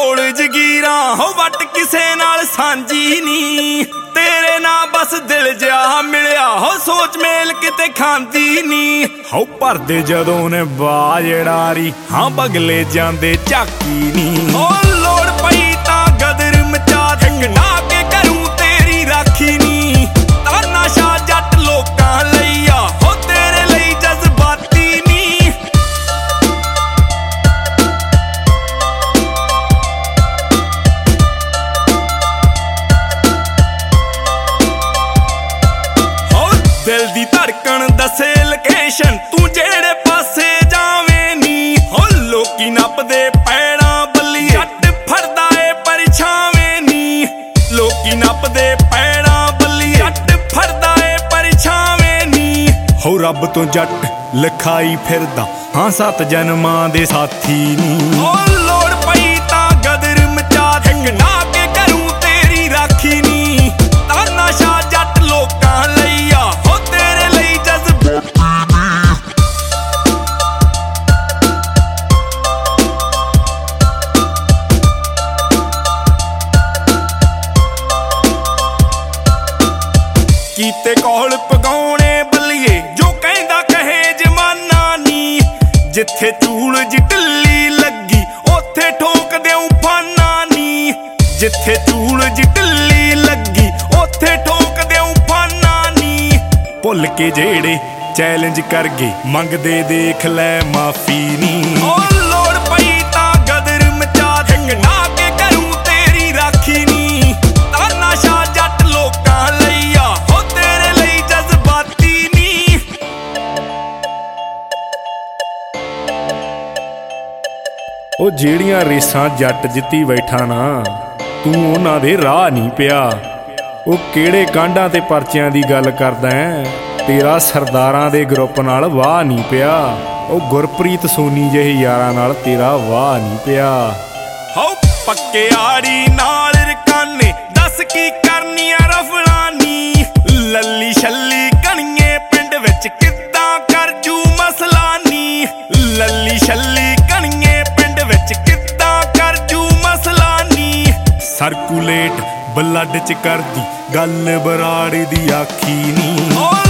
ਕੋਲ ਜਗੀਰਾਂ ਹੋ ਵੱਟ ਕਿਸੇ ਨਾਲ ਸਾਂਝੀ ਨੀ। ਤੇਰੇ ਨਾਲ ਬਸ ਦਿਲ ਜਿਹਾ ਮਿਲਿਆ ਹੋ ਸੋਚ ਮੇਲ ਕਿਤੇ ਖਾਂਦੀ ਨੀ। ਹੋ ਭਰਦੇ ਜਦੋਂ ਨੇ ਬਾਜੜਾਰੀ ਹਾਂ ਬਗਲੇ ਜਾਂਦੇ ਝਾਕੀ ਨੀ। ਹੋ ਲੋੜ ਪਈ ਤਾਂ ਗਦਰ ਮਚਾ ਝੰਡਾ ਕੇ ਕਰੂੰ ਤੇਰੀ ਰਾਖੀ ਨੀ। ਤਾਨਾਸ਼ਾਹ ਜੱਟ ਲੋਕਾਂ ਲਈ ਆ ਹੋ ਤੇਰੇ ਲਈ ਜਜ਼ਬਾਤੀ ਨੀ। ਹੋ ਦਿਲ ਦੀ ਧੜਕਣ ਦੱਸੇ ਲੋਕੇਸ਼ਨ ਤੂੰ ਜਿਹੜੇ ਪਾਸੇ ਜਾਵੇਂ ਨੀ। ਹੋ ਲੋਕੀ ਨੱਪਦੇ ਪੈੜਾਂ ਬੱਲੀਏ ਜੱਟ ਫੜਦਾ ਏ ਪਰਛਾਵੇਂ ਨੀ। ਲੋਕੀ ਨੱਪਦੇ ਪੈੜਾਂ ਬੱਲੀਏ ਜੱਟ ਫੜਦਾ ਏ ਪਰਛਾਵੇਂ ਨੀ। ਹੋ ਰੱਬ ਤੋਂ ਜੱਟ ਲਿਖਾਈ ਫਿਰਦਾ ਹਾਂ 7 ਜਨਮਾਂ ਦੇ ਸਾਥੀ ਨੀ। ਹੋ ਲੋੜ ਪਈ ਤਾਂ ਗਦਰ ਮਚਾ ਝੰਡਾ ਕੇ ਕਰੂੰ ਤੇਰੀ ਰਾਖੀ ਨੀ। ਤਾਨਾਸ਼ਾਹ ਜੱਟ ਲੋਕਾਂ ਲਈ ਆ ਹੋ ਤੇਰੇ ਲਈ ਜਜ਼ਬਾਤੀ। ਕੀਤੇ ਕੋਲ ਪਗਾਉਣੇ ਬੱਲੀਏ ਜੋ ਕਹਿੰਦਾ ਕਹੇ ਜਮਾਨਾ ਨੀ। ਜਿੱਥੇ ਚੂਲ ਜੀ ਢਿੱਲੀ ਲੱਗੀ ਉੱਥੇ ਠੋਕ ਦਿਉ ਫਾਨਾ ਨੀ। ਜਿੱਥੇ ਚੂਲ ਜੀ ਢਿੱਲੀ ਲੱਗੀ ਉੱਥੇ ਠੋਕ ਦਿਉ ਫਾਨਾ ਨੀ। ਭੁੱਲ ਕੇ ਜਿਹੜੇ ਚੈਲੰਜ ਕਰ ਗਏ ਮੰਗਦੇ ਦੇਖ ਲੈ ਮਾਫੀ ਨੀ। ਓ ਲੋੜ ਪਈ ਤਾਂ ਗਦਰ ਮਚਾ ਝੰਡਾ ਕੇ ਕਰੂੰ ਤੇਰੀ ਰਾਖੀ ਨੀ। ਤਾਨਾਸ਼ਾਹ ਜੱਟ ਲੋਕਾਂ ਲਈ ਆ ਹੋ ਤੇਰੇ ਲਈ ਜਜ਼ਬਾਤੀ ਨੀ। ਉਹ ਜਿਹੜੀਆਂ ਰੇਸਾਂ ਜੱਟ ਜਿੱਤੀ ਬੈਠਾ ਨਾ ਤੂੰ ਉਹਨਾਂ ਦੇ ਰਾਹ ਨਹੀਂ ਪਿਆ। ਉਹ ਕਿਹੜੇ ਕਾਂਢਾਂ ਤੇ ਪਰਚਿਆਂ ਦੀ ਗੱਲ ਕਰਦਾ ਐ ਤੇਰਾ ਸਰਦਾਰਾਂ ਦੇ ਗਰੁੱਪ ਨਾਲ ਵਾਹ ਨਹੀਂ ਪਿਆ। ਉਹ ਗੁਰਪ੍ਰੀਤ ਸੋਨੀ ਜਿਹੇ ਯਾਰਾਂ ਨਾਲ ਤੇਰਾ ਵਾਹ ਨਹੀਂ ਪਿਆ। ਹੋ ਪੱਕੇ ਆੜੀ ਨਾਲ ਰਕਾਨੇ ਦੱਸ ਕੀ ਕਰਨੀਆਂ ਰਫਲਾਂ ਨੀ। ਲੱਲੀ ਛੱਲੀ ਕਣੀਏ ਪਿੰਡ ਵਿੱਚ ਕਿੱਦਾਂ ਕਰ ਜੂ ਮਸਲਾ ਨੀ। ਲੱਲੀ ਛੱਲੀ ਕਣੀਏ ਪਿੰਡ ਵਿੱਚ ਕਿੱਦਾਂ ਕਰ ਜੂ ਮਸਲਾ ਨੀ। ਸਰਕੂਲੇਟ ਬਲੱਡ ਚ ਕਰਦੀ ਗੱਲ ਬਰਾੜ ਦੀ ਆਖੀ ਨੀ।